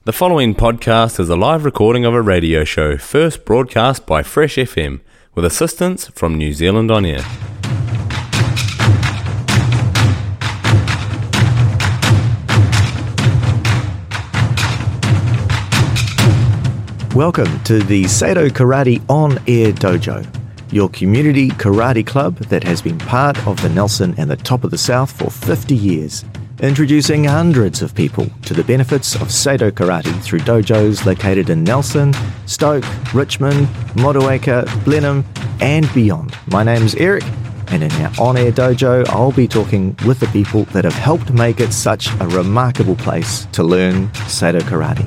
The following podcast is a live recording of a radio show first broadcast by Fresh FM with assistance from New Zealand On Air. Welcome to the Sado Karate On Air Dojo, your community karate club that has been part of the Nelson and the Top of the South for 50 years. Introducing hundreds of people to the benefits of Sado Karate through dojos located in Nelson, Stoke, Richmond, Motueka, Blenheim and beyond. My name's Eric, and in our on-air dojo I'll be talking with the people that have helped make it such a remarkable place to learn Sado Karate.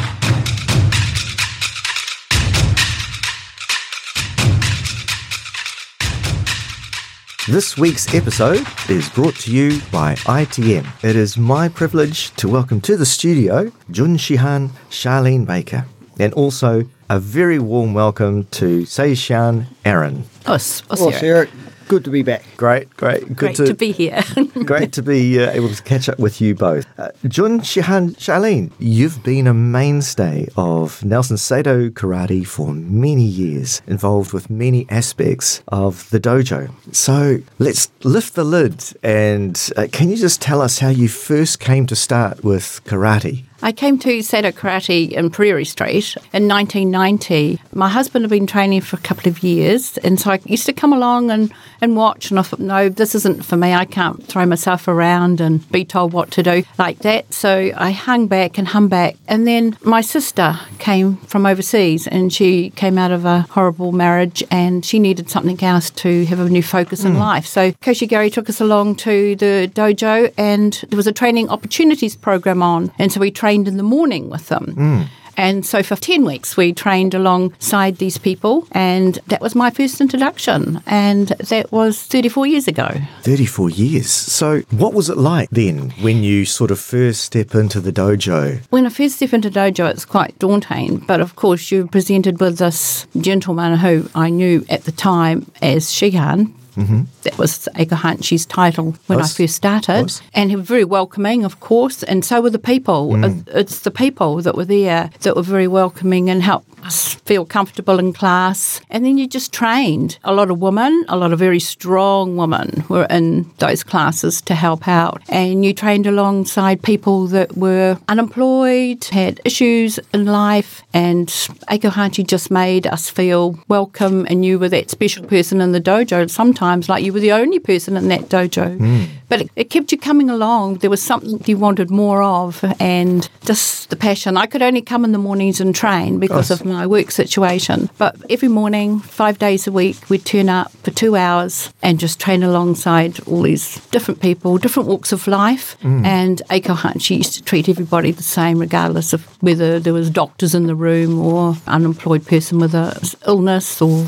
This week's episode is brought to you by ITM. It is my privilege to welcome to the studio Jun Shihan Charlene Baker, and also a very warm welcome to Seishan Aaron. Eric. Good to be back. Great to be here. Great to be able to catch up with you both. Jun Shihan Charlene, you've been a mainstay of Nelson Sado Karate for many years, involved with many aspects of the dojo. So let's lift the lid and can you just tell us how you first came to start with karate? I came to Sado Karate in Prairie Street in 1990. My husband had been training for a couple of years, and so I used to come along and watch, and I thought, no, this isn't for me. I can't throw myself around and be told what to do like that. So I hung back, and then my sister came from overseas, and she came out of a horrible marriage, and she needed something else to have a new focus in life. So Koshi Gary took us along to the dojo, and there was a training opportunities program on, and so we trained in the morning with them. And so for 10 weeks we trained alongside these people, and that was my first introduction, and that was 34 years ago. 34 years. So what was it like then when you sort of first step into the dojo? When I first step into dojo, it's quite daunting, but of course you're presented with this gentleman who I knew at the time as Shihan. Mm-hmm. That was Eiko Hanshi's title when I first started. And he was very welcoming, of course, and so were the people. It's the people that were there that were very welcoming and helped us feel comfortable in class. And then you just trained. A lot of women, a lot of very strong women were in those classes to help out. And you trained alongside people that were unemployed, had issues in life, and Eiko Hanshi just made us feel welcome, and you were that special person in the dojo. Sometimes like you were the only person in that dojo. But it kept you coming along. There was something you wanted more of, and just the passion. I could only come in the mornings and train because of my work situation. But every morning, 5 days a week, we'd turn up for 2 hours and just train alongside all these different people, different walks of life. And Eiko Hanshi used to treat everybody the same, regardless of whether there was doctors in the room or unemployed person with a illness or...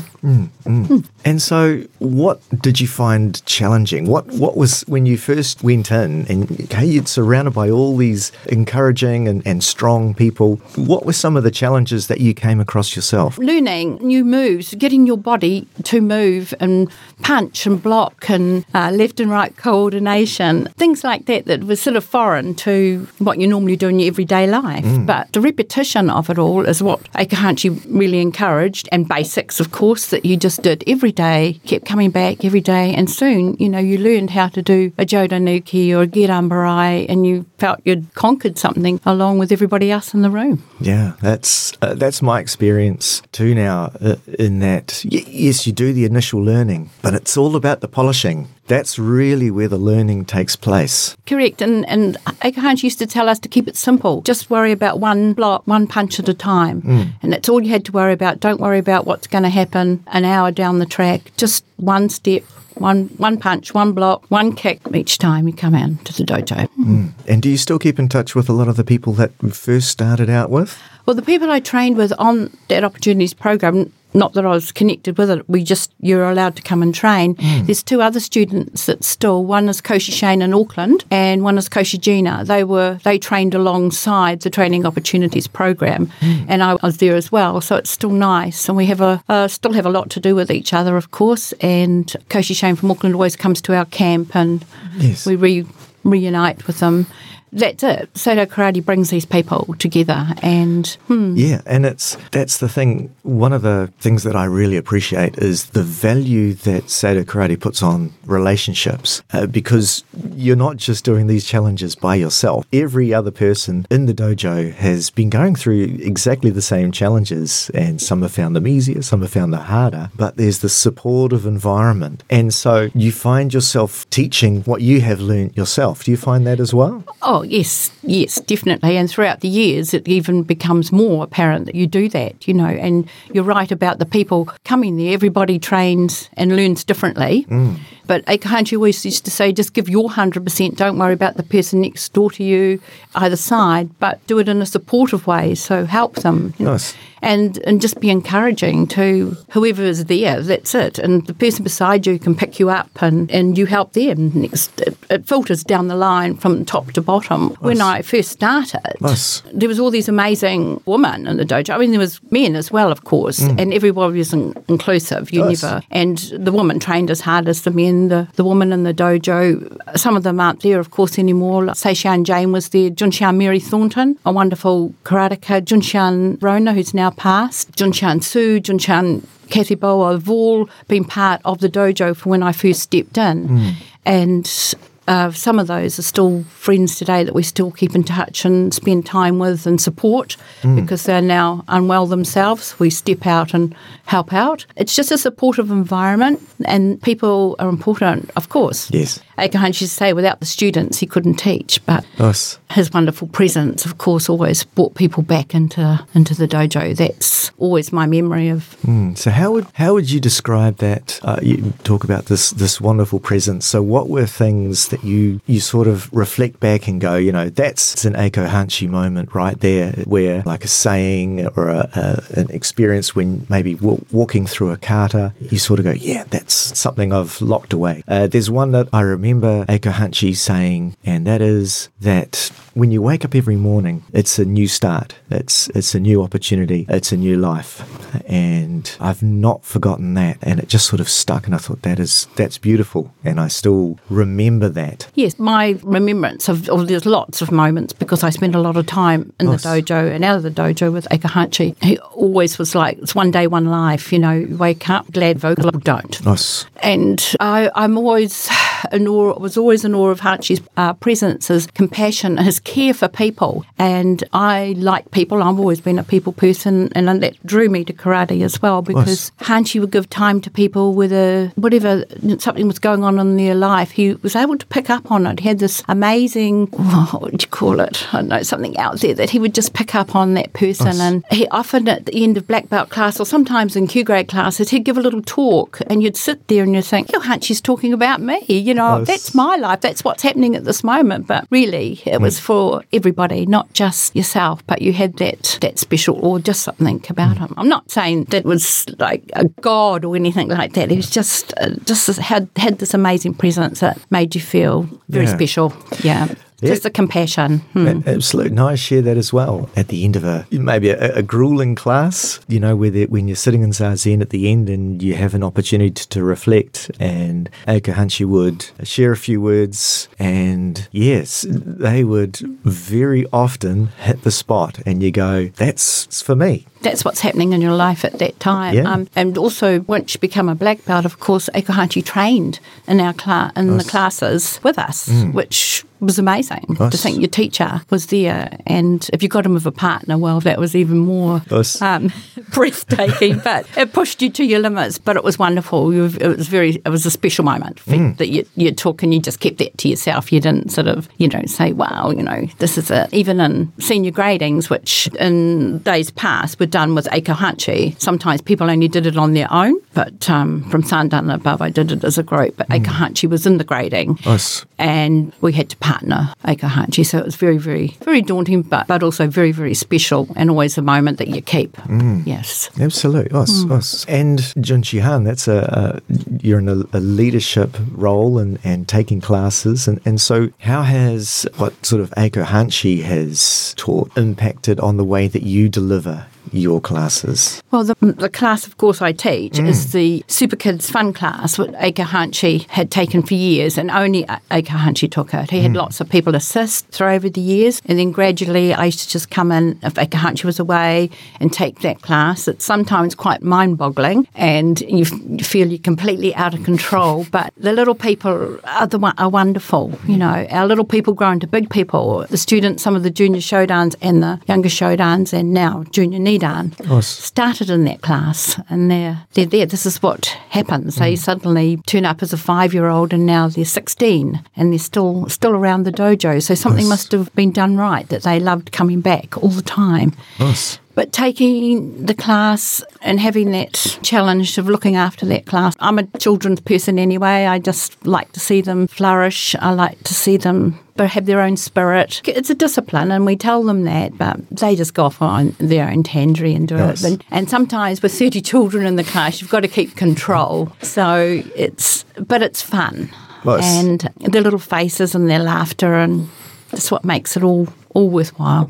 And so what did you find challenging? What was when you first went in and you're surrounded by all these encouraging and strong people, what were some of the challenges that you came across yourself? Learning new moves, getting your body to move and punch and block and left and right coordination, things like that was sort of foreign to what you normally do in your everyday life. But the repetition of it all is what Eiko Hanshi really encouraged, and basics, of course, that you just did every day, kept coming back every day, and soon, you learned how to do a Jodanuki or a Gerambarai, and you felt you'd conquered something along with everybody else in the room. Yeah, that's my experience too now, in that, yes, you do the initial learning, but it's all about the polishing. That's really where the learning takes place. Correct, and Eiko Hanshi used to tell us to keep it simple. Just worry about one block, one punch at a time. And that's all you had to worry about. Don't worry about what's going to happen an hour down the track. Just one step, one punch, one block, one kick each time you come in to the dojo. And do you still keep in touch with a lot of the people that you first started out with? Well, the people I trained with on that opportunities program, not that I was connected with it, you're allowed to come and train. There's two other students that still, one is Koshi Shane in Auckland and one is Koshi Gina. They trained alongside the Training Opportunities program, and I was there as well, so it's still nice. And we have still have a lot to do with each other, of course, and Koshi Shane from Auckland always comes to our camp, and we reunite with them. that's it. Seido Karate brings these people together, and yeah, and that's the thing. One of the things that I really appreciate is the value that Seido Karate puts on relationships, because you're not just doing these challenges by yourself. Every other person in the dojo has been going through exactly the same challenges, and some have found them easier, some have found them harder, but there's this supportive environment, and so you find yourself teaching what you have learned yourself. Do you find that as well? Oh, yes, definitely. And throughout the years, it even becomes more apparent that you do that, and you're right about the people coming there. Everybody trains and learns differently. But Eiko Hanshi always used to say, just give your 100%. Don't worry about the person next door to you, either side, but do it in a supportive way. So help them. Nice. And just be encouraging to whoever is there. That's it. And the person beside you can pick you up and you help them. Next, it filters down the line from top to bottom. Nice. When I first started, there was all these amazing women in the dojo. I mean, there was men as well, of course, and everybody was inclusive. And the women trained as hard as the men. The woman in the dojo, some of them aren't there, of course, anymore. Like Seishan Jane was there, Junshan Mary Thornton, a wonderful karateka, Junshan Rona, who's now passed, Junshan Sue, Junshan Kathy Boa have all been part of the dojo for when I first stepped in. And some of those are still friends today that we still keep in touch and spend time with and support because they're now unwell themselves. We step out and help out. It's just a supportive environment, and people are important, of course. Yes. Eiko Hanshi used to say without the students he couldn't teach, but his wonderful presence, of course, always brought people back into the dojo. That's always my memory of. So how would you describe that? You talk about this wonderful presence. So what were things that you sort of reflect back and go, that's an Eiko Hanshi moment right there, where like a saying or an experience when maybe walking through a kata, you sort of go, yeah, that's something I've locked away. There's one that I remember Eiko Hanshi saying, and that is that when you wake up every morning, it's a new start. It's a new opportunity. It's a new life. And I've not forgotten that. And it just sort of stuck, and I thought that's beautiful. And I still remember that. Yes, my remembrance of there's lots of moments because I spent a lot of time in the dojo and out of the dojo with Eiko Hanshi. He always was like, it's one day, one life, wake up, glad vocal, don't. Nice. And I'm always was always in awe of Hanshi's presence, his compassion, his care for people. And I like people. I've always been a people person, and that drew me to karate as well, because Hanshi would give time to people whether something was going on in their life. He was able to pick up on it. He had this amazing, what would you call it? I don't know, something out there that he would just pick up on that person. And he often at the end of black belt class, or sometimes in Q grade classes, he'd give a little talk, and you'd sit there and you'd think, Hanshi's talking about me. That's my life. That's what's happening at this moment. But really, it was for everybody, not just yourself. But you had that special or just something about him. I'm not saying that was like a god or anything like that. He was just had this amazing presence that made you feel very special. Yeah. Just the compassion. Absolutely. No, I share that as well. At the end of maybe a grueling class, when you're sitting in Zazen at the end and you have an opportunity to reflect, and Eiko Hanshi would share a few words, and yes, they would very often hit the spot, and you go, that's for me. That's what's happening in your life at that time. Yeah. And also, once you become a black belt, of course, Eiko Hanshi trained in our the classes with us, which was amazing to think your teacher was there. And if you got him with a partner, well, that was even more breathtaking. But it pushed you to your limits. But it was wonderful. It was a special moment that you took, and you just kept that to yourself. You didn't sort of, say, wow, this is it. Even in senior gradings, which in days past were done with Eiko Hanshi. Sometimes people only did it on their own, but from Sandan and above, I did it as a group. But Eiko Hanshi was in the grading, and we had to partner Eiko Hanshi. So it was very, very, very daunting, but also very, very special, and always a moment that you keep. Yes, absolutely. And Junshihan, that's you're in a leadership role and taking classes, and so how has what sort of Eiko Hanshi has taught impacted on the way that you deliver your classes? Well, the class, of course, I teach is the Super Kids Fun class, what Eika Hanschi had taken for years, and only Eika Hanschi took it. He had lots of people assist through over the years, and then gradually I used to just come in if Eika Hanschi was away and take that class. It's sometimes quite mind-boggling, and you feel you're completely out of control, but the little people are wonderful. You know, our little people grow into big people. The students, some of the junior Shodans and the younger Shodans, and now junior Nidan, started in that class, and they're there. This is what happens. They suddenly turn up as a 5-year-old, and now they're 16, and they're still around the dojo. So something must have been done right, that they loved coming back all the time. But taking the class and having that challenge of looking after that class, I'm a children's person anyway. I just like to see them flourish. I like to see them have their own spirit. It's a discipline, and we tell them that, but they just go off on their own tangent and do it. And sometimes with 30 children in the class, you've got to keep control. So it's fun. And their little faces and their laughter, and that's what makes it all worthwhile.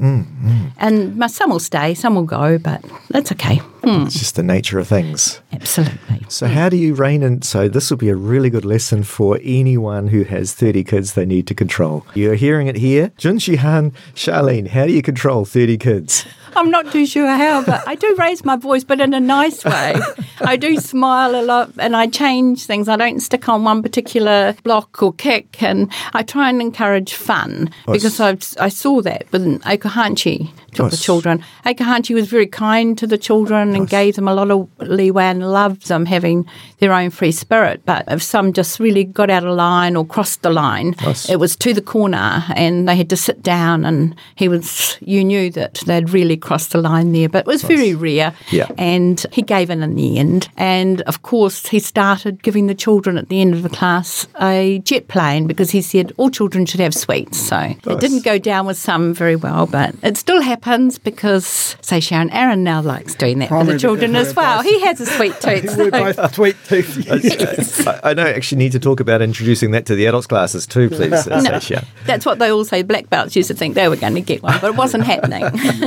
And some will stay, some will go, but that's okay. It's just the nature of things. Absolutely. So how do you rein in? So this will be a really good lesson for anyone who has 30 kids they need to control. You're hearing it here. Jun Shihan, Charlene, how do you control 30 kids? I'm not too sure how, but I do raise my voice, but in a nice way. I do smile a lot, and I change things. I don't stick on one particular block or kick, and I try and encourage fun, because I saw that when Eika Hanschi took the children. Eika Hanschi was very kind to the children and gave them a lot of leeway and loved them having their own free spirit. But if some just really got out of line or crossed the line, it was to the corner, and they had to sit down, and you knew that they'd really crossed the line there. But it was very rare, and he gave in the end. And of course, he started giving the children at the end of the class a jet plane, because he said all children should have sweets. So it didn't go down with some very well, but it still happens, because, say, Sharon Aaron now likes doing that for the children as well. He has a sweet tooth. We're both sweet tooth. Yes. I don't actually need to talk about introducing that to the adults classes too, please. No, that's what they all say. Black belts used to think they were going to get one, but it wasn't happening.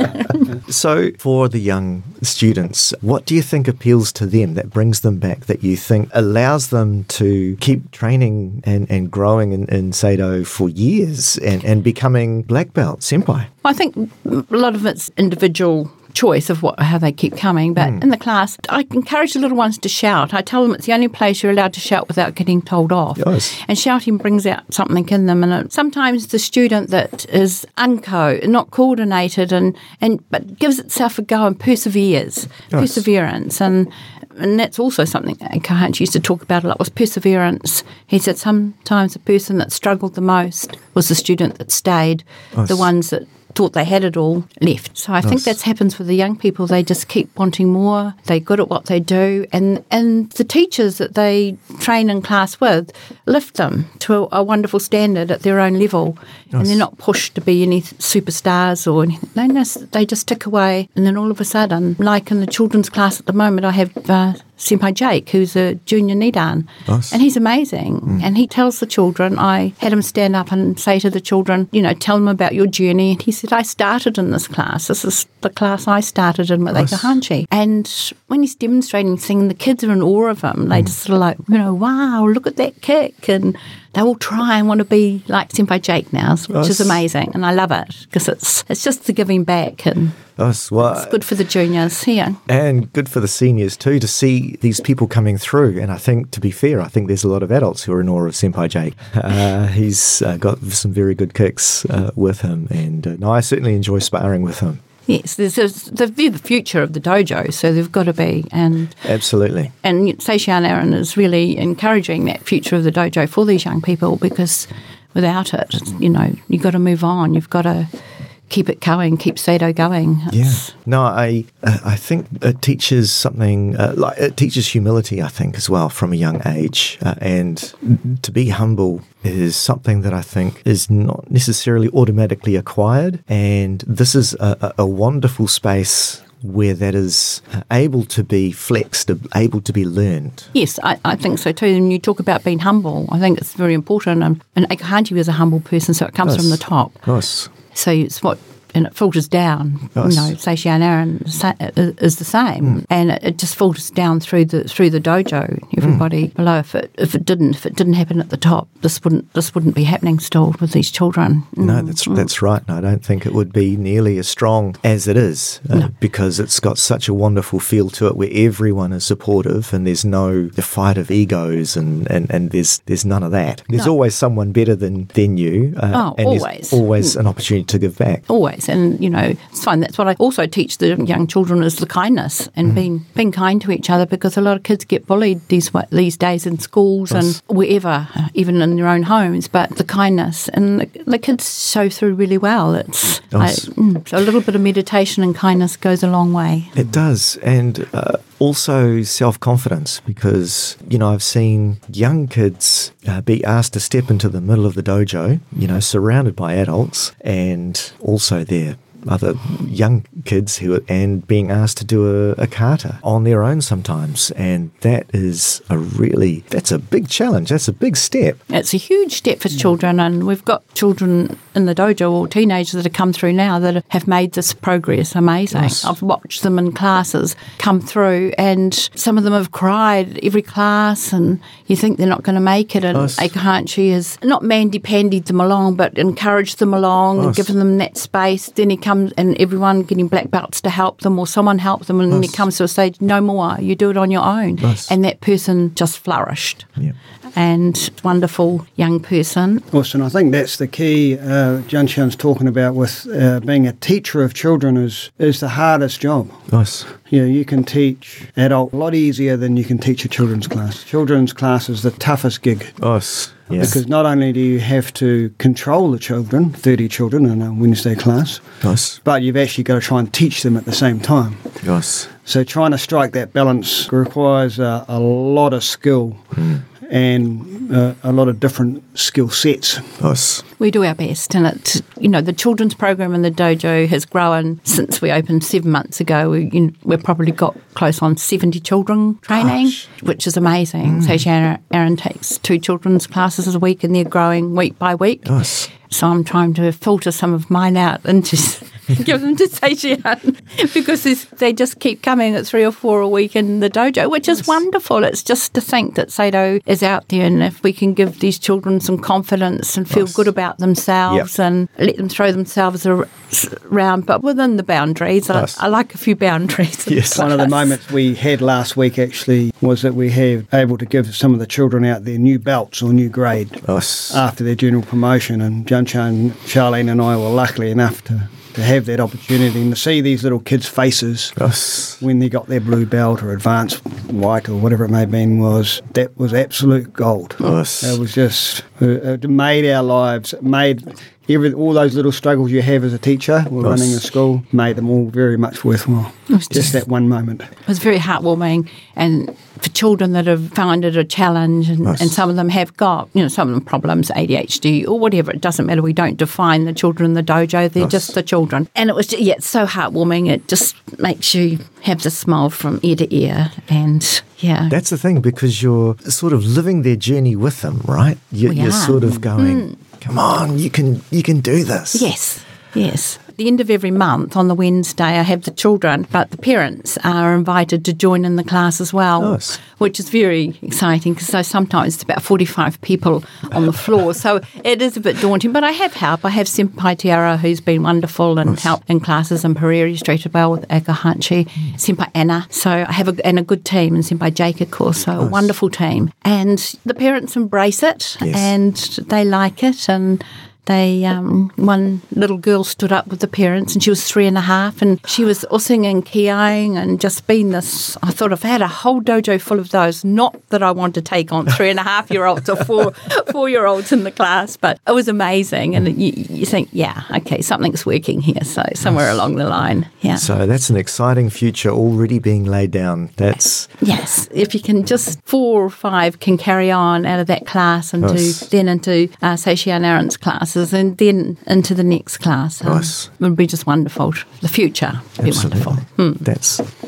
So for the young students, what do you think appeals to them, that brings them back, that you think allows them to keep training and growing in Seido for years and becoming black belt, senpai? I think a lot of it's individual choice of how they keep coming, but in the class I encourage the little ones to shout. I tell them it's the only place you're allowed to shout without getting told off. And shouting brings out something in them, and sometimes the student that is not coordinated but gives itself a go and perseverance, and that's also something Eika Hanschi used to talk about a lot, was perseverance. He said sometimes the person that struggled the most was the student that stayed. The ones that thought they had it all left. So I think that happens with the young people. They just keep wanting more. They're good at what they do, and the teachers that they train in class with lift them to a wonderful standard at their own level, and they're not pushed to be any superstars or anything. They just tick away, and then all of a sudden, like in the children's class at the moment, I have Senpai Jake, who's a junior Nidan, and he's amazing. And he tells the children, I had him stand up and say to the children, tell them about your journey. And he said, I started in this class. This is the class I started in with Eika Hanschi. And when he's demonstrating things, the kids are in awe of him. They just sort of like, wow, look at that kick. And they all try and want to be like Senpai Jake now, which is amazing. And I love it, because it's just the giving back, and it's good for the juniors here. And good for the seniors too, to see these people coming through. And I think, to be fair, I think there's a lot of adults who are in awe of Senpai Jake. He's got some very good kicks with him, and I certainly enjoy sparring with him. Yes, they're the future of the dojo, so they've got to be. And absolutely. And Seishan Aaron is really encouraging that future of the dojo for these young people, because without it, you've got to move on. You've got to keep it going, keep Seido going. No, I think it teaches something, it teaches humility, I think, as well, from a young age. And to be humble is something that I think is not necessarily automatically acquired. And this is a wonderful space where that is able to be flexed, able to be learned. Yes, I think so too. And you talk about being humble, I think it's very important. And Eika Hanschi was a humble person, so it comes from the top. Yes. So it's what and it filters down. Nice. Seisha and Aaron is the same, and it just filters down through the dojo. Everybody below. If it didn't happen at the top, this wouldn't be happening still with these children. No, that's right. And I don't think it would be nearly as strong as it is because it's got such a wonderful feel to it, where everyone is supportive and there's no the fight of egos and there's none of that. There's always someone better than you. And always. There's always an opportunity to give back. Always. And, it's fine. That's what I also teach the young children is the kindness and being kind to each other, because a lot of kids get bullied these days in schools and wherever, even in their own homes, but the kindness. And the kids show through really well. It's so a little bit of meditation and kindness goes a long way. It does. And also self-confidence, because, I've seen young kids be asked to step into the middle of the dojo, surrounded by adults, and also their other young kids and being asked to do a kata on their own sometimes, and that's a big challenge. That's a big step. It's a huge step for children, and we've got children in the dojo or teenagers that have come through now that have made this progress amazing. Yes. I've watched them in classes come through, and some of them have cried every class, and you think they're not going to make it, and Eikahanchi has not mandy-pandied them along, but encouraged them along and given them that space. Then he comes and everyone getting black belts to help them, or someone help them, and then he comes to a stage, no more, you do it on your own. And that person just flourished. Yeah. And wonderful young person. Awesome. I think that's the key Jianshan's talking about with being a teacher of children is the hardest job. Nice. You can teach adult a lot easier than you can teach a children's class. Children's class is the toughest gig. Yes. Because not only do you have to control the children, 30 children in a Wednesday class, but you've actually got to try and teach them at the same time. Yes. So trying to strike that balance requires a lot of skill and a lot of different skill sets. Yes. We do our best, and the children's program in the dojo has grown since we opened 7 months ago. We've probably got close on 70 children training, which is amazing. So Aaron takes 2 children's classes a week, and they're growing week by week. Yes. So I'm trying to filter some of mine out and just give them to Seisha, because they just keep coming at 3 or 4 a week in the dojo, which is wonderful. It's just to think that Seido is out there, and if we can give these children some confidence and feel good about themselves and let them throw themselves around, but within the boundaries. I like a few boundaries. Yes. One of the moments we had last week actually was that we have able to give some of the children out their new belts or new grade after their general promotion, and Jianshan, Charlene and I were lucky enough to have that opportunity and to see these little kids' faces when they got their blue belt or advanced white or whatever it may have been, was absolute gold. It was just, it made our lives, made all those little struggles you have as a teacher or running a school, made them all very much worthwhile. Just that one moment. It was very heartwarming, and for children that have found it a challenge, and some of them have got, some of them problems, ADHD or whatever, it doesn't matter. We don't define the children in the dojo, they're just the children. And it was, it's so heartwarming. It just makes you have the smile from ear to ear, and that's the thing, because you're sort of living their journey with them, right? You're sort of going, come on, you can do this. Yes. At the end of every month on the Wednesday I have the children, but the parents are invited to join in the class as well, which is very exciting, because sometimes it's about 45 people on the floor, so it is a bit daunting, but I have help. I have Senpai Tiara, who's been wonderful and helped in classes in Pareri Street as well with Eikahanchi, Senpai Anna, so I have a good team, and Senpai Jake, of course, so a wonderful team, and the parents embrace it and they like it. And one little girl stood up with the parents, and she was 3.5, and she was ussing and kiaing and just being this. I thought, if I had a whole dojo full of those, not that I want to take on 3.5-year-olds or 4-year-olds in the class, but it was amazing. And you think, something's working here. So somewhere along the line, So that's an exciting future already being laid down. Yes, if you can just 4 or 5 can carry on out of that class into Seisha and Aaron's classes, and then into the next class. It would be just wonderful. The future would be wonderful. That's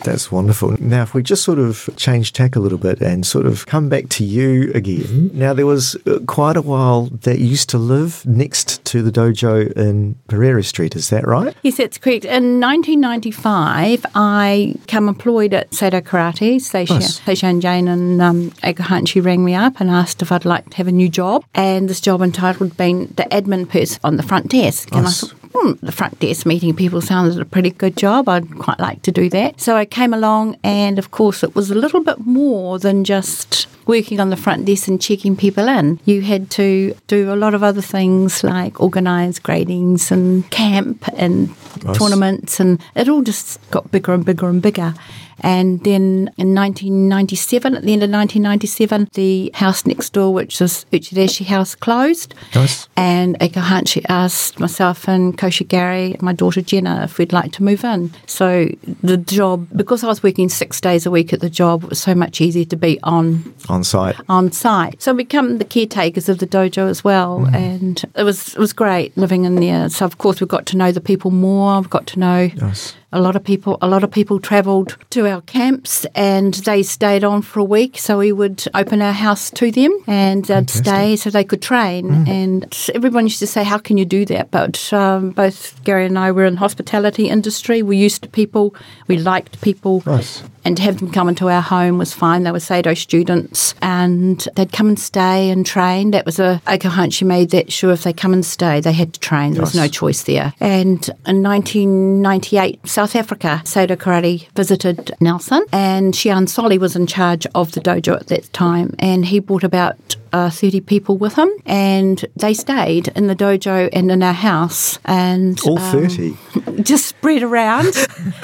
That's wonderful. Now, if we just sort of change tack a little bit and sort of come back to you again. Now, there was quite a while that you used to live next to the dojo in Pereira Street. Is that right? Yes, that's correct. In 1995, I became employed at Sado Karate. Seishan Jane and Eiko Hanshi rang me up and asked if I'd like to have a new job. And this job entitled being the admin person on the front desk. And I thought, the front desk meeting people sounded a pretty good job. I'd quite like to do that. So I came along, and of course it was a little bit more than just working on the front desk and checking people in. You had to do a lot of other things like organise gradings and camp and tournaments, and it all just got bigger and bigger and bigger. And then in 1997, at the end of 1997, the house next door, which was Uchideshi House, closed. Nice. And Eiko Hanshi asked myself and Koshi Gary, my daughter Jenna, if we'd like to move in. So the job, because I was working 6 days a week at the job, it was so much easier to be on site. So we become the caretakers of the dojo as well. And it was great living in there. So of course we got to know the people more. I've got to know a lot of people travelled to our camps, and they stayed on for a week, so we would open our house to them, and they'd stay so they could train. And everyone used to say, how can you do that? But both Gary and I were in the hospitality industry. We're used to people. We liked people. Nice. And to have them come into our home was fine. They were Sado students, and they'd come and stay and train. That was Eiko Hanshi made that sure if they come and stay, they had to train. There was no choice there. And in 1998, South Africa, Sado Karate visited Nelson, and Shian Soli was in charge of the dojo at that time, and he brought about 30 people with him, and they stayed in the dojo and in our house. And all 30? Just spread around.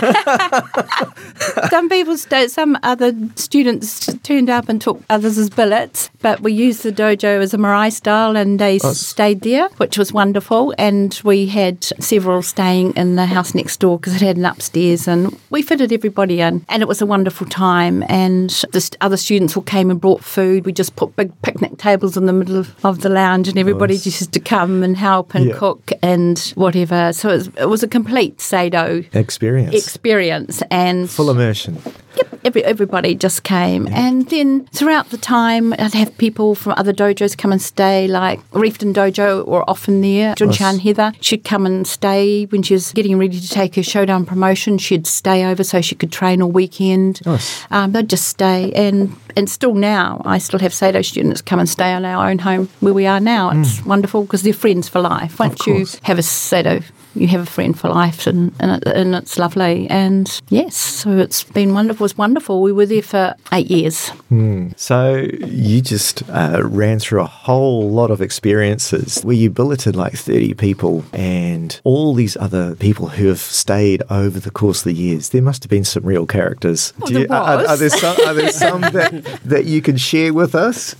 Some people stayed, some other students turned up and took others as billets, but we used the dojo as a marae style, and they stayed there, which was wonderful. And we had several staying in the house next door because it had an upstairs, and we fitted everybody in, and it was a wonderful time. And the other students all came and brought food. We just put big picnic tables in the middle of the lounge, and everybody just used to come and help and cook and whatever. So it was a complete Sado experience and full immersion. Yep, everybody just came. And then throughout the time, I'd have people from other dojos come and stay, like Reefton Dojo were often there. Junchan Heather, she'd come and stay when she was getting ready to take her Showdown promotion. She'd stay over so she could train all weekend. Nice. They'd just stay. And still now, I still have Sado students come and stay on our own home where we are now. It's wonderful because they're friends for life. Once you have a Sado, you have a friend for life, and it's lovely. And yes, so it's been wonderful. It was wonderful. We were there for 8 years. So you just ran through a whole lot of experiences where you billeted like 30 people and all these other people who have stayed over the course of the years. There must have been some real characters. Are there some that you can share with us?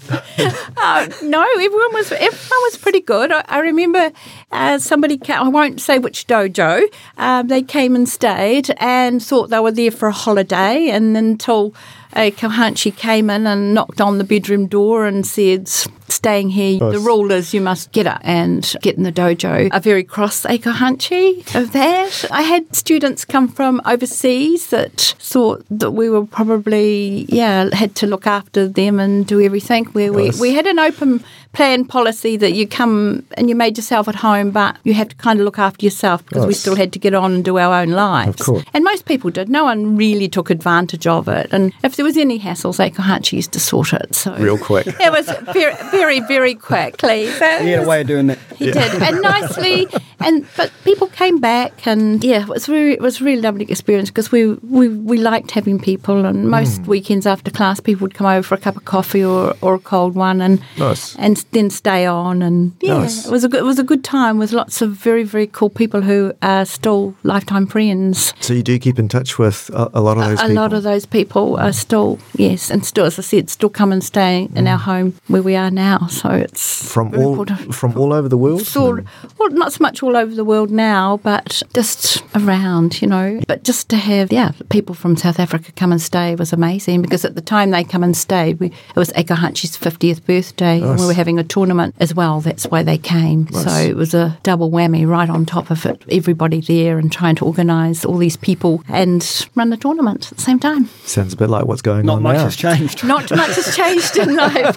No, everyone was pretty good. I remember somebody came, I won't say which dojo, they came and stayed and thought they were there for a holiday, and until Eiko Hanshi came in and knocked on the bedroom door and said, staying here, the rule is you must get up and get in the dojo. A very cross Eiko Hanshi of that. I had students come from overseas that thought that we were probably, had to look after them and do everything. Where we had an open plan policy that you come and you made yourself at home, but you have to kind of look after yourself because we still had to get on and do our own lives. Of course. And most people did. No one really took advantage of it. And if there was any hassles, Eiko Hanshi used to sort it. So real quick. It was very, very, very quickly. He had a way of doing that. He did, and nicely. But people came back, and it was a really lovely experience because we liked having people. And most weekends after class, people would come over for a cup of coffee or a cold one, and then stay on. And it was a good time with lots of very, very cool people who are still lifetime friends. So you do keep in touch with a lot of those people? A lot of those people are still, yes, and still, as I said, still come and stay in our home where we are now. So it's from all over the world. Well, not so much all all over the world now, but just around, But just to have, people from South Africa come and stay was amazing, because at the time they come and stayed, it was Eiko Hanshi's 50th birthday, and we were having a tournament as well. That's why they came. Nice. So it was a double whammy right on top of it. Everybody there and trying to organise all these people and run the tournament at the same time. Sounds a bit like what's going Not on much now. has changed. Not much has changed in life,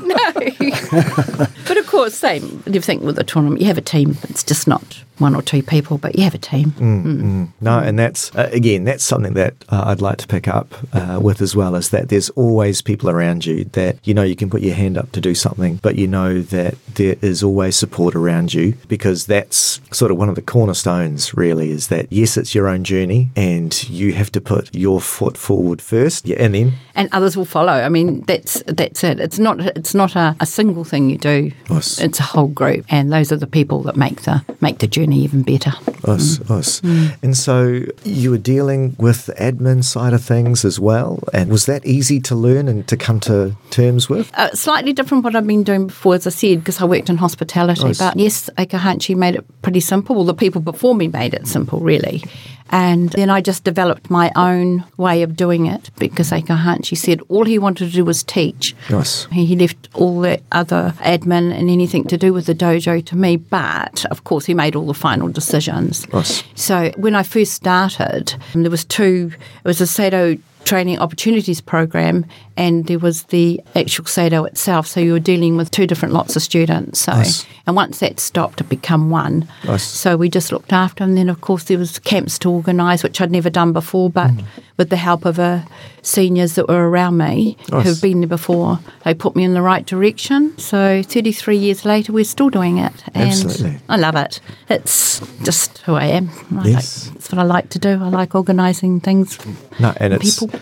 no. But of course, same. You think with a tournament, you have a team. It's just not one or two people, but you have a team. No, and that's, again, that's something that I'd like to pick up with as well, is that there's always people around you that, you can put your hand up to do something, but you know that there is always support around you, because that's sort of one of the cornerstones, really, is that, yes, it's your own journey and you have to put your foot forward first, and then... And others will follow. I mean, that's it. It's not a single thing you do. Us. It's a whole group, and those are the people that make the journey even better. Us. And so you were dealing with the admin side of things as well, and was that easy to learn and to come to terms with? Slightly different what I've been doing before, as I said, because I worked in hospitality. Nice. But yes, Eiko Hanshi made it pretty simple. Well, the people before me made it simple, really. And then I just developed my own way of doing it, because Eiko Hanshi said all he wanted to do was teach. Nice. He left all the other admin and anything to do with the dojo to me, but of course he made all the final decisions. Nice. So when I first started, there was it was a Sado Training Opportunities Program, and there was the actual Sado itself, so you were dealing with two different lots of students. So, Nice. And once that stopped, it became one. Nice. So we just looked after them. Then, of course, there was camps to organise, which I'd never done before, but with the help of seniors that were around me Nice. who've been there before, they put me in the right direction. So 33 years later, we're still doing it. And Absolutely. I love it. It's just who I am. Yes. That's what I like to do. I like organising things. No, and it's People.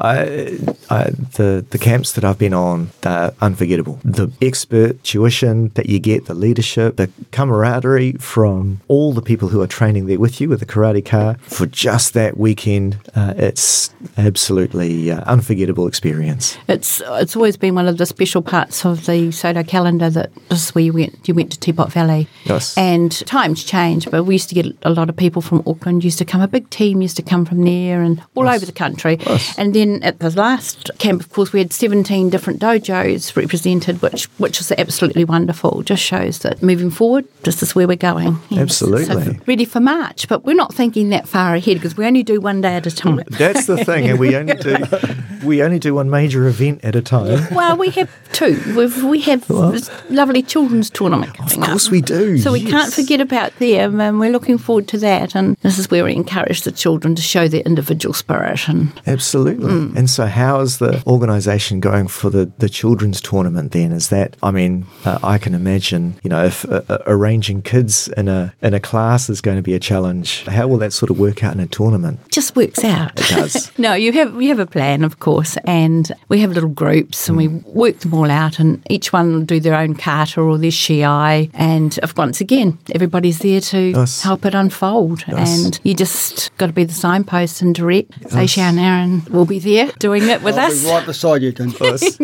the camps that I've been on, they're unforgettable. The expert tuition that you get, the leadership, the camaraderie from all the people who are training there with you with the karate car for just that weekend, it's absolutely unforgettable experience. It's always been one of the special parts of the Sado calendar, that this is where you went to Teapot Valley. Yes. And times change, but we used to get a lot of people from Auckland, used to come, a big team used to come from there and all over the country. Yes. And then at the last camp, of course, we had 17 different dojos represented, which is absolutely wonderful. Just shows that moving forward, this is where we're going. Yes. Absolutely. So ready for March, but we're not thinking that far ahead, because we only do one day at a time. That's the thing, and we only do one major event at a time. Well, we have two. We have this lovely children's tournament coming up. Of course we do. So we yes. can't forget about them, and we're looking forward to that. And this is where we encourage the children to show their individual spirit. And Absolutely. And so how is the organisation going for the children's tournament then? Is that, I can imagine, if arranging kids in a class is going to be a challenge, how will that sort of work out in a tournament? it just works out. It does. No, we have a plan, of course, and we have little groups, and we work them all out, and each one will do their own kata or their shiai, and once again, everybody's there to Yes. help it unfold, Yes. and you just got to be the signpost and direct. So Shao and Aaron will be there doing it with I'll us. be right beside you, Tim.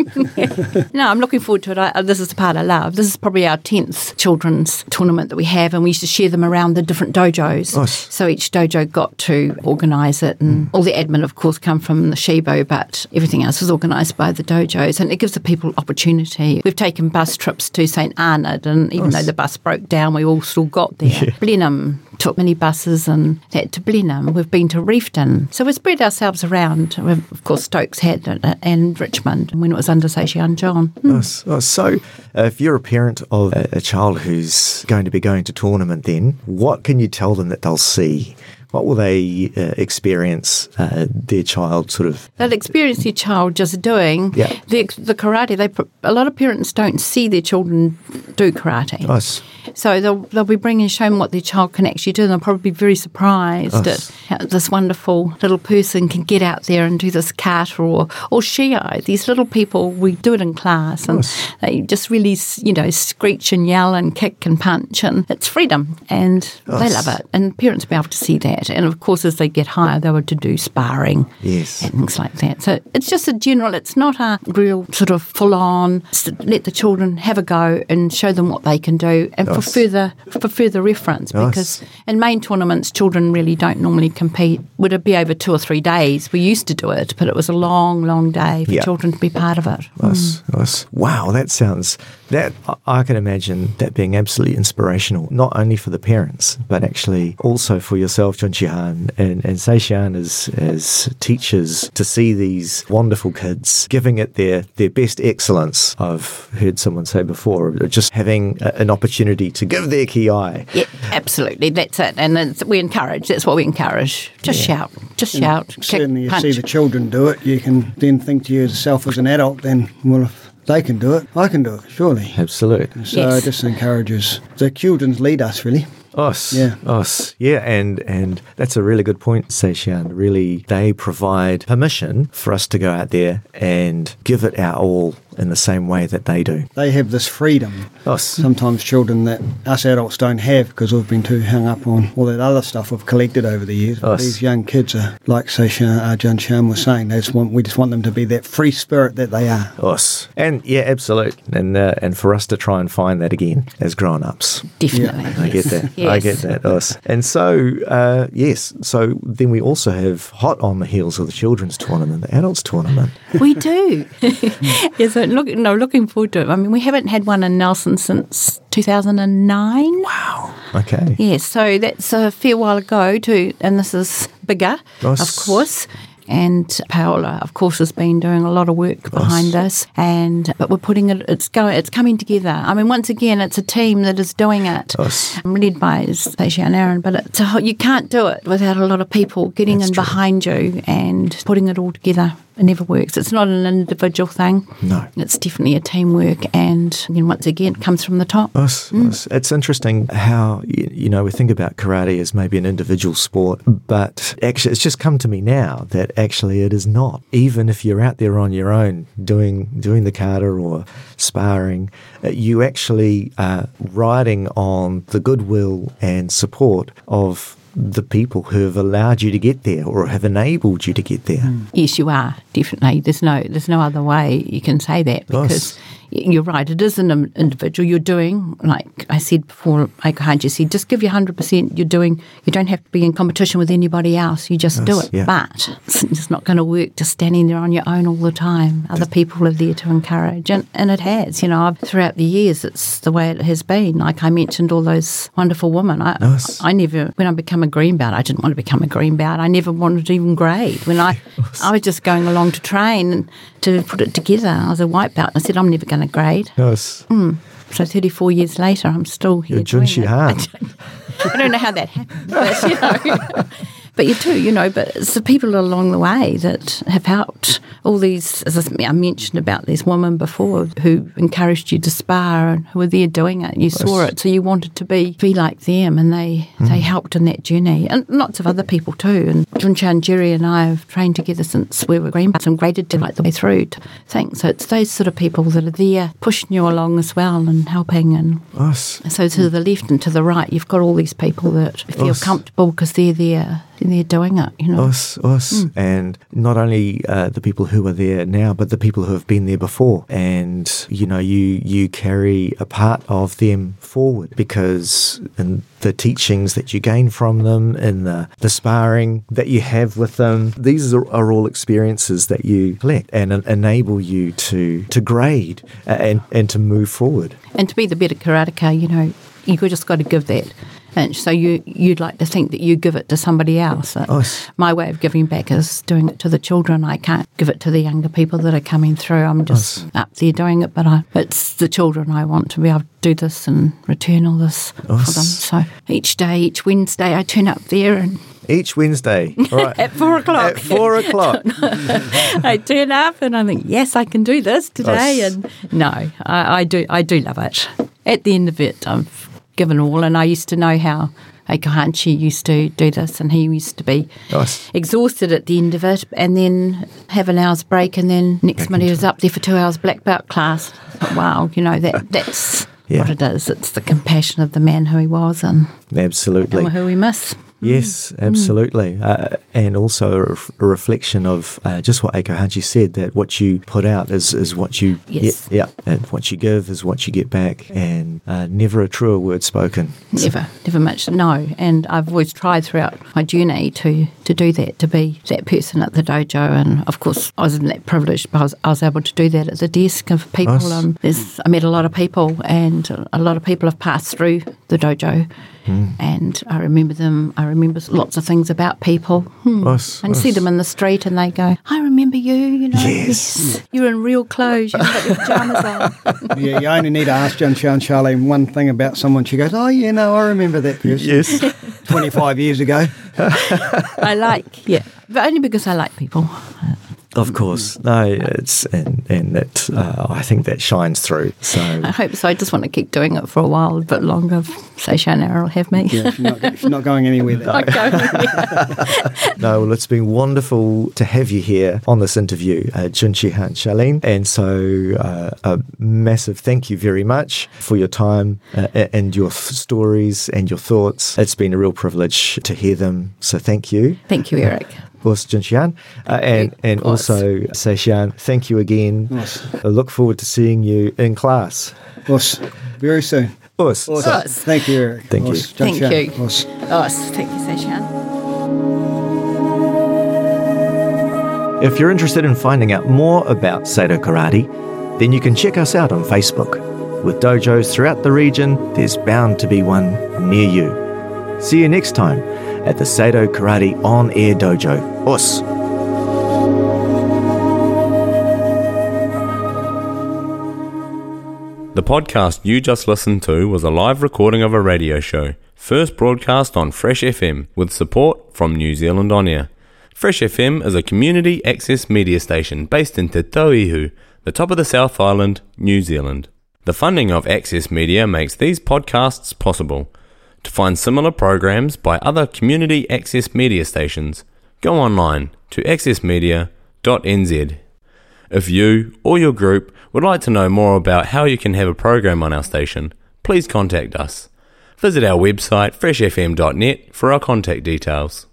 No, I'm looking forward to it. This is the part I love. This is probably our 10th children's tournament that we have, and we used to share them around the different dojos. Nice. So each dojo got to organise it, and all the admin, of course, come from the Shibo, but everything else was organised by the dojos, and it gives the people opportunity. We've taken bus trips to St Arnold, and even though the bus broke down, we all still got there. Yeah. Blenheim took minibuses and that to Blenheim. We've been to Reefton. So we spread ourselves around. We've, of course, Stokes had it, and Richmond when it was under Seishian John. Nice. So if you're a parent of a child who's going to be going to tournament then, what can you tell them that they'll see? What will they experience their child sort of... They'll experience their child just doing Yeah. the karate. A lot of parents don't see their children do karate. Nice. So they'll be bringing, showing what their child can actually do, and they'll probably be very surprised Yes. at how this wonderful little person can get out there and do this kata or shiai. These little people, we do it in class, and Yes. they just really, screech and yell and kick and punch, and it's freedom, and they Yes. love it. And parents will be able to see that. that. And of course, as they get higher, they were to do sparring and things like that. So it's just a general, it's not a real sort of full-on, let the children have a go and show them what they can do, and for further reference, because in main tournaments, children really don't normally compete. Would it be over 2 or 3 days? We used to do it, but it was a long, long day for children to be part of it. Wow, that I can imagine that being absolutely inspirational, not only for the parents, but actually also for yourself, Junqihan, and Seishan as teachers, to see these wonderful kids giving it their best excellence. I've heard someone say before, just having an opportunity to give their ki. Yeah, absolutely, that's it. And we encourage, that's what we encourage. Just shout, certainly you punch. see the children do it, you can then think to yourself as an adult, then, well, if they can do it, I can do it, surely. Absolutely. So it just encourages. The children's lead us, really. And that's a really good point, Seishan. Really, they provide permission for us to go out there and give it our all in the same way that they do. They have this freedom. Sometimes children that us adults don't have, because we've been too hung up on all that other stuff we've collected over the years. But these young kids are, like Junqihan was saying, we just want them to be that free spirit that they are. And absolutely. And for us to try and find that again as grown-ups. Definitely. Yeah, I get that. Yes. I get that. And so, so then we also have, hot on the heels of the children's tournament, the adults tournament. We do. Yes, looking forward to it. I mean, we haven't had one in Nelson since 2009. Wow. Okay. Yeah, so that's a fair while ago too, and this is bigger, of course. And Paola, of course, has been doing a lot of work behind this, but we're putting it. It's coming together. I mean, once again, it's a team that is doing it, led by Seishan and Aaron. But you can't do it without a lot of people getting behind you and putting it all together. It never works. It's not an individual thing. No. It's definitely a teamwork, and once again, it comes from the top. It's interesting how, we think about karate as maybe an individual sport, but actually it's just come to me now that actually it is not. Even if you're out there on your own doing the kata or sparring, you actually are riding on the goodwill and support of the people who have allowed you to get there or have enabled you to get there. Yes, you are, definitely. There's no other way you can say that, because you're right, it is an individual. You're doing, like I said before, Aiko Hanji said, just give you 100%. You don't have to be in competition with anybody else. You just do it. Yeah. But it's not going to work just standing there on your own all the time. Other people are there to encourage. And it has, throughout the years, it's the way it has been. Like I mentioned, all those wonderful women. I never, when I became a green belt, I didn't want to become a green belt. I never wanted to even grade. When I was just going along to train and to put it together. I was a white belt. I said, I'm never going to grade. So 34 years later, I'm still here. You're Junqihan. I don't know how that happened, but But you do, but it's the people along the way that have helped. All these, as I mentioned about these women before, who encouraged you to spar and who were there doing it. You saw it, so you wanted to be like them, and they helped in that journey. And lots of other people too. And Junqihan, Jerry and I have trained together since we were green belts and graded to the way through to things. So it's those sort of people that are there pushing you along as well and helping. And so to the left and to the right, you've got all these people that feel comfortable because they're there. And they're doing it, And not only the people who are there now, but the people who have been there before. And, you carry a part of them forward, because in the teachings that you gain from them, in the sparring that you have with them, these are all experiences that you collect and enable you to grade and to move forward. And to be the better karateka, you just got to give that. And so you'd like to think that you give it to somebody else. My way of giving back is doing it to the children. I can't give it to the younger people that are coming through. I'm just up there doing it, but it's the children I want to be able to do this and return all this for them. So each Wednesday, I turn up there and... Each Wednesday, right. At 4 o'clock. At 4 o'clock. I turn up and I think, yes, I can do this today. And no, I do love it. At the end of it, I've given all, and I used to know how Aiko Hanji used to do this, and he used to be exhausted at the end of it, and then have an hour's break, and then next minute he was up there for 2 hours black belt class. Wow, that's what it is. It's the compassion of the man who he was, and absolutely, who we miss. Yes, absolutely. And also a reflection of just what Eiko Hanchi said, that what you put out is what you Yes. get. Yeah, and what you give is what you get back. And never a truer word spoken. Never much, no. And I've always tried throughout my journey to do that, to be that person at the dojo. And of course, I was in that privilege because I was able to do that at the desk of people. Nice. I met a lot of people, and a lot of people have passed through the dojo. And I remember them. I remember lots of things about people. And see them in the street, and they go, "I remember you. You know, yes. You're in real clothes. You've got your pajamas on." Yeah, you only need to ask Junshan Charlene one thing about someone. She goes, "Oh, yeah, no, I remember that person." Yes. 25 years ago. But only because I like people. Of course. No, it's and that I think that shines through. So I hope so. I just want to keep doing it for a while, a bit longer. Say Shana will have me. Yeah, she's not going anywhere there. Not going anywhere. no, well, it's been wonderful to have you here on this interview, Junshan Charlene. And so a massive thank you very much for your time and your stories and your thoughts. It's been a real privilege to hear them. So thank you. Thank you, Eric. Of course, Junshan. And also, Seishan, thank you again. Nice. I look forward to seeing you in class. Us, very soon. Us. Us. Thank you, Eric. Thank you. Thank you. Us. Thank you, Seishan. If you're interested in finding out more about Seido Karate, then you can check us out on Facebook. With dojos throughout the region, there's bound to be one near you. See you next time at the Seido Karate On Air Dojo. Us. The podcast you just listened to was a live recording of a radio show, first broadcast on Fresh FM with support from New Zealand On Air. Fresh FM is a community access media station based in Te Tauihu, the top of the South Island, New Zealand. The funding of Access Media makes these podcasts possible. To find similar programs by other community access media stations, go online to accessmedia.nz. If you or your group would like to know more about how you can have a program on our station, please contact us. Visit our website freshfm.net for our contact details.